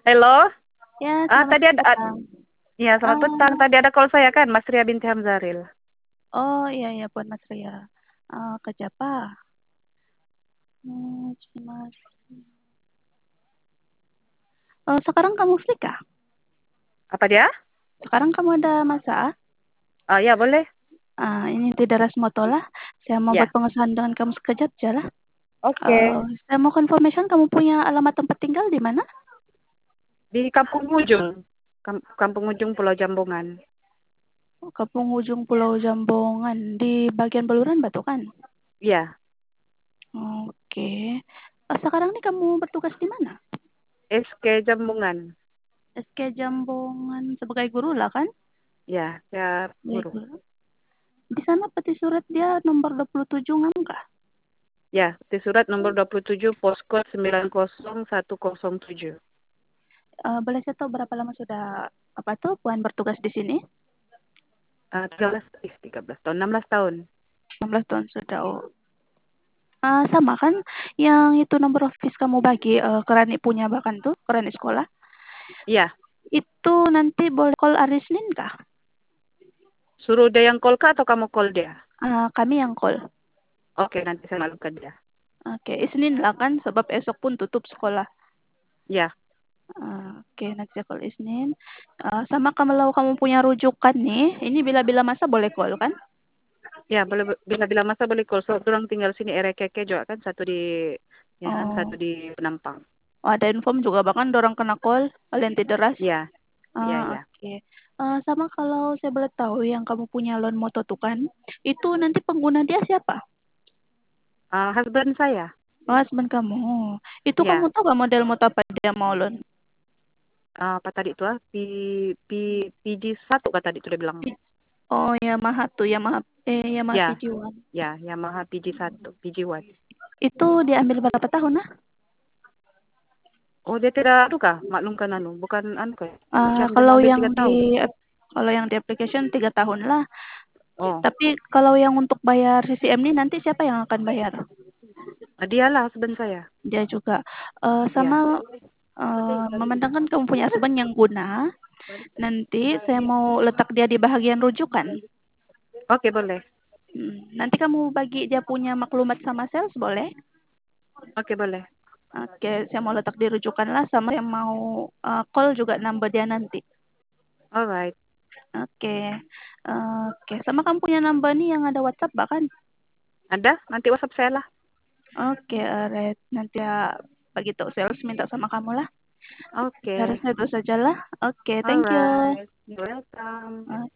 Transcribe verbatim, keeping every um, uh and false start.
Halo? Ya, Ah, selamat tadi ada, ad petang. ya selamat petang. Ah, Tadi ada call saya kan, Mas Ria binti Hamzaril. oh iya ya buat Mas Ria. Ah, kerja apa? Hmm, Mas. Oh, sekarang kamu free kah? Apa dia? Sekarang kamu ada masa? Oh ya, boleh. Ah, ini tidak Rasmotola. Saya mau buat Ya, pengesahan dengan kamu sekejap aja lah. oke. Eh, saya mau confirmation kamu punya alamat tempat tinggal di mana? Di Kampung Ujung. Kam- Kampung Ujung Pulau Jambongan. Kampung Ujung Pulau Jambongan di bagian Baluran Batu kan? Ya, Oke. Eh, sekarang nih kamu bertugas di mana? S K Jambongan. S K Jambongan sebagai guru lah kan? Ya, saya Sebagai guru. guru. Di sana peti surat dia nomor dua puluh tujuh nggak? Ya, di surat nomor dua puluh tujuh, postcode sembilan nol satu nol tujuh. Eh, boleh saya tahu berapa lama sudah apa tuh Puan bertugas di sini? Uh, tiga belas, eh, tiga belas tahun, enam belas tahun. enam belas tahun sudah. Oh. Ah, sama kan yang itu nomor office kamu bagi eh, Kerani punya bahkan tuh Kerani sekolah. Iya, Itu nanti boleh call hari Senin kah? suruh dia yang call kah atau kamu call dia? Ah, kami yang call. Oke, nanti saya malukan dia. Oke, Senin lah kan sebab esok pun tutup sekolah. Ya, Ah, Oke, nanti saya call Isnin. Ah, sama kalau kamu punya rujukan nih, ini bila-bila masa boleh call kan? ya boleh, bila-bila masa boleh call. So, orang tinggal sini area keke juga kan, satu di ya kan, satu Oh, di Penampang. oh, ada inform juga bahkan dorong kena call, kalian deras. Ya, ya, Ah, ya. oke. Eh, sama kalau saya boleh tahu yang kamu punya loan moto tuh kan, itu nanti pengguna dia siapa? Ah, husband saya. Oh, husband kamu. Itu kamu Ya, tahu gak model moto apa dia mau loan? ah, apa tadi itu ah? P, P, P G satu kata tadi itu dia bilang. Oh, Yamaha tuh, Yamaha, eh, Yamaha Ya, P G satu. ya, Yamaha P G satu, P G satu. Itu diambil berapa tahun nah? Oh, dia tidak, aduh kah, maklumkan anu, bukan anu kah? Ah, Jam dia kalau mau ambil yang tiga di tahun. kalau yang di application tiga tahun lah. Oh, Tapi kalau yang untuk bayar C C M ini nanti siapa yang akan bayar? ah, dialah husband saya. Dia juga. Eh, sama Ya, eh, memandangkan kamu punya husband yang guna, nanti saya mau letak dia di bagian rujukan. oke boleh. Hmm, Nanti kamu bagi dia punya maklumat sama sales boleh? Oke boleh. Oke, saya mau letak di rujukan lah sama yang mau uh, call juga number dia nanti. Alright. Oke, Eh, oke. Sama kamu punya number nih yang ada WhatsApp bahkan? Ada? Nanti WhatsApp saya lah. Oke, alright. Nanti ya begitu sales minta sama kamu lah. Oke. Harusnya itu sajalah. Oke, thank you. Alright. You're welcome.